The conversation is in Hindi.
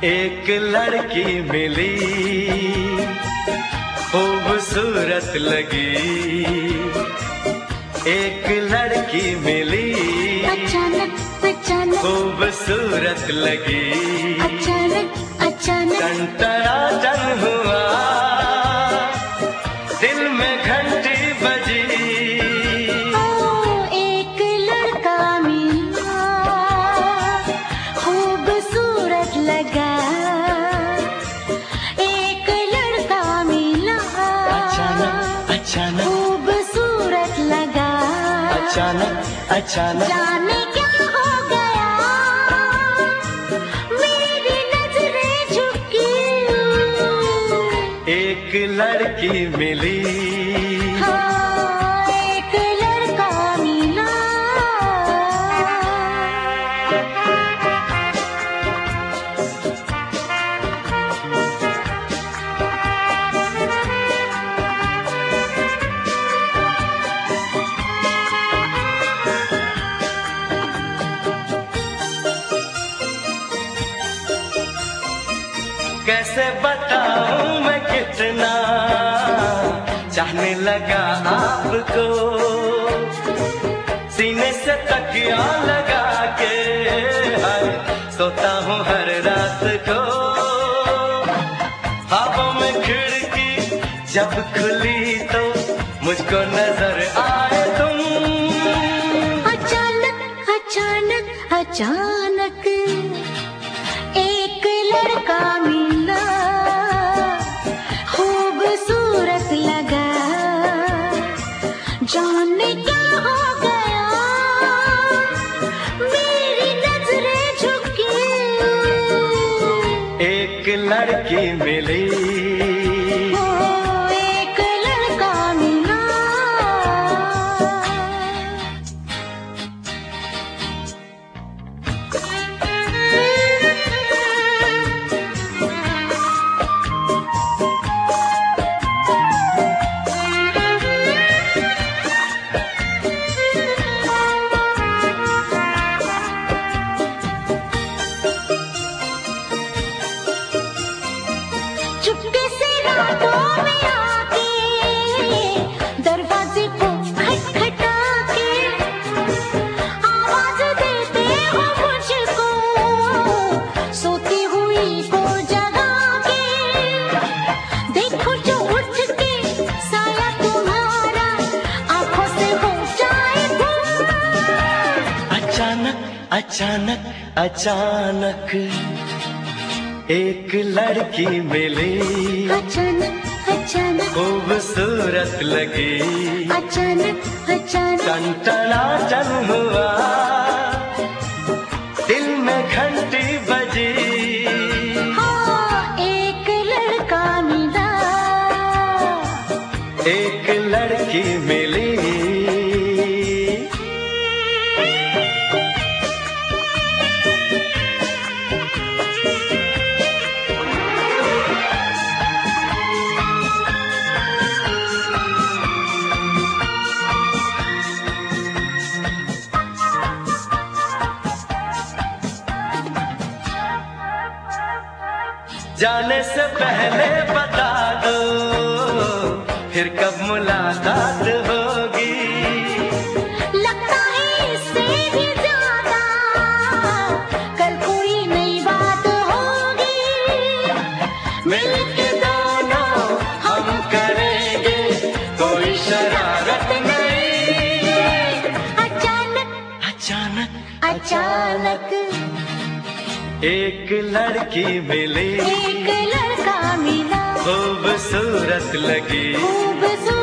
एक लड़की मिली, खूबसूरत लगी। एक लड़की मिली, अचानक अचानक खूबसूरत लगी। अचानक अचानक टंटराटन हुआ, दिल में घंटी बजी। एक लड़का मिला, खूबसूरत लगा। एक लड़का मिला, अचानक अचानक खूबसूरत लगा। अचानक अचानक जाने क्या हो गया, मेरी नजरें झुकी। एक लड़की मिली, हाँ, एक लड़का मिला। कैसे बताऊं मैं कितना चाहने लगा आपको। सीने से तकिया लगा के हाय सोता हूँ हर रात को। ख्वाबों में खिड़की जब खुली तो मुझको नजर आए तुम। अचानक अचानक अचानक एक लड़का मिला, खूबसूरत लगा। जाने क्या हो गया, मेरी नजरें झुकी। एक लड़की मिली, एक लड़का मिला। चुपके से रातों में आके दरवाजे को खटखटा के आवाज देते हो मुझको, सोती हुई को जगा के। देखो जो उठ के साया तुम्हारा आंखों से हो जाए गुम। अचानक अचानक अचानक एक लड़की मिली, अचानक अचानक खूबसूरत लगी। अचानक अचानक टंटनाटन हुआ, दिल में घंटी बजी। हाँ, एक लड़का मिला, एक लड़की मिली। जाने से पहले बता दो फिर कब मुलाकात होगी। लगता है इससे भी ज्यादा कल कोई नई बात होगी। मिलके दोनों हम करेंगे कोई शरारत नहीं। अचानक अचानक अचानक एक लड़की मिली, एक लड़का मिला, खूबसूरत लगी। खूबसूरत